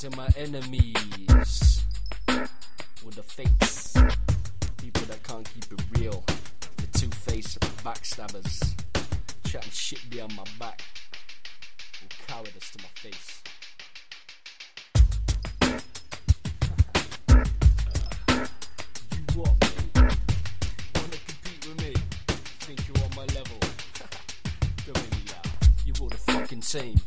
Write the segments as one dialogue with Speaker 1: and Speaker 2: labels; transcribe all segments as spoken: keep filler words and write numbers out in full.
Speaker 1: to my enemies, with the fakes, people that can't keep it real, the two-faced backstabbers, chatting shit behind my back, will cowardice to my face. You what, mate? Wanna compete with me? Think you're on my level? Don't make me laugh. You all the fucking same.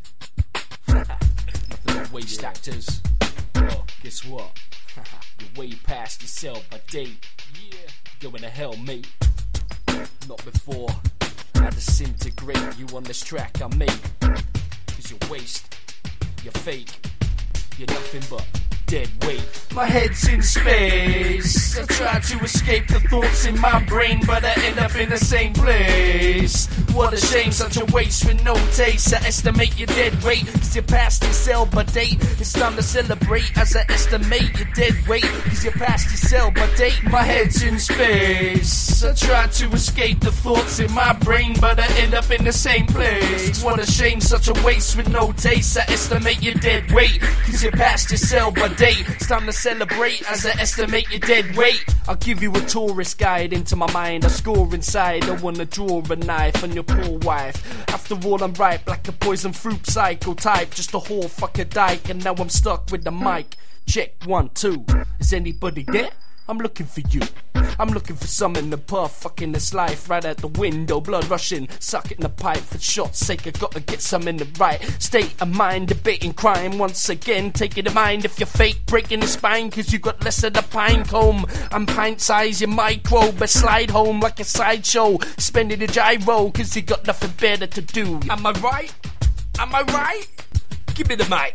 Speaker 1: Nothing but waste yeah. actors. Well, guess what? You're way past your sell by date. Yeah, going to hell, mate. Not before I disintegrate you on this track I made. Cause you're waste, you're fake, you're nothing but dead weight. My head's in space. I try to escape the thoughts in my brain, but I end up in the same place. What a shame, such a waste with no taste. I estimate your dead weight, cause you're past your sell by date. It's time to celebrate as I estimate your dead weight, cause you're past your sell by date. My head's in space. I try to escape the thoughts in my brain, but I end up in the same place. What a shame, such a waste with no taste. I estimate your dead weight, cause you're past your sell by date. It's time to celebrate as I estimate your dead weight. I'll give you a tourist guide into my mind. I score inside, I wanna draw a knife on your poor wife. After all, I'm ripe like a poison fruit psycho type, just a whole fucker dyke, and now I'm stuck with the mic. Check one, two. Is anybody there? I'm looking for you. I'm looking for something to puff, fucking this life right out the window, blood rushing, sucking the pipe. For short's sake, I gotta get some in the right state of mind, debating crime once again. Take it in mind if you're fake, breaking the spine, cause you got less of the pine comb. I'm pint size, you're micro, but slide home like a sideshow, spending the gyro, cause you got nothing better to do. Am I right? Am I right? Give me the mic.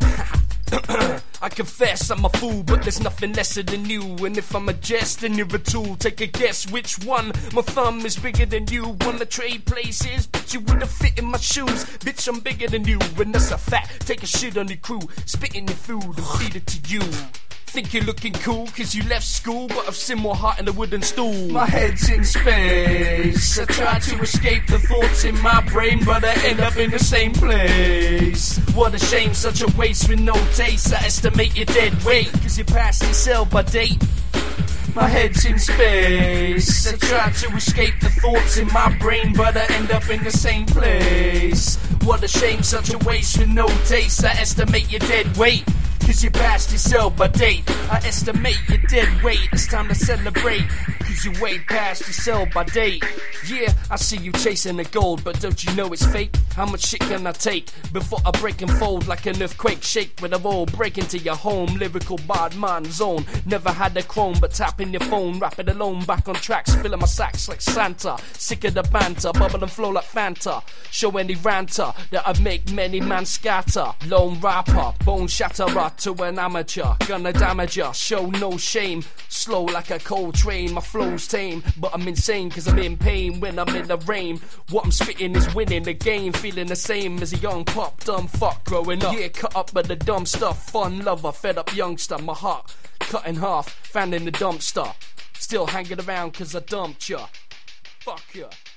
Speaker 1: I confess I'm a fool, but there's nothing lesser than you. And if I'm a jest, then you're a tool. Take a guess which one. My thumb is bigger than you. Wanna trade places, but you wouldn't fit in my shoes. Bitch, I'm bigger than you, and that's a fact. Take a shit on your crew, spit in your food and feed it to you. Think you're looking cool cause you left school, but I've seen more heart in a wooden stool. My head's in space. I try to escape the thoughts in my brain, but I end up in the same place. What a shame, such a waste with no taste. I estimate your dead weight, cause you're past your sell by date. My head's in space. I try to escape the thoughts in my brain, but I end up in the same place. What a shame, such a waste with no taste. I estimate your dead weight, cause you passed your sell by date. I estimate your dead weight. It's time to celebrate, cause you way past your sell by date. Yeah, I see you chasing the gold, but don't you know it's fake? How much shit can I take before I break and fold like an earthquake? Shake with a roll, break into your home. Lyrical bad man zone. Never had a chrome, but tapping your phone. Rap it alone, back on tracks, filling my sacks like Santa. Sick of the banter, bubble and flow like Fanta. Show any ranter that I make many man scatter. Lone rapper, bone shatterer to an amateur. Gonna damage ya, show no shame. Slow like a cold train, my flow's tame, but I'm insane cause I'm in pain when I'm in the rain. What I'm spitting is winning the game, feeling the same as a young pop, dumb fuck growing up. Yeah, cut up with the dumb stuff, fun lover, fed up youngster. My heart cut in half, found in the dumpster. Still hanging around cause I dumped ya. Fuck ya.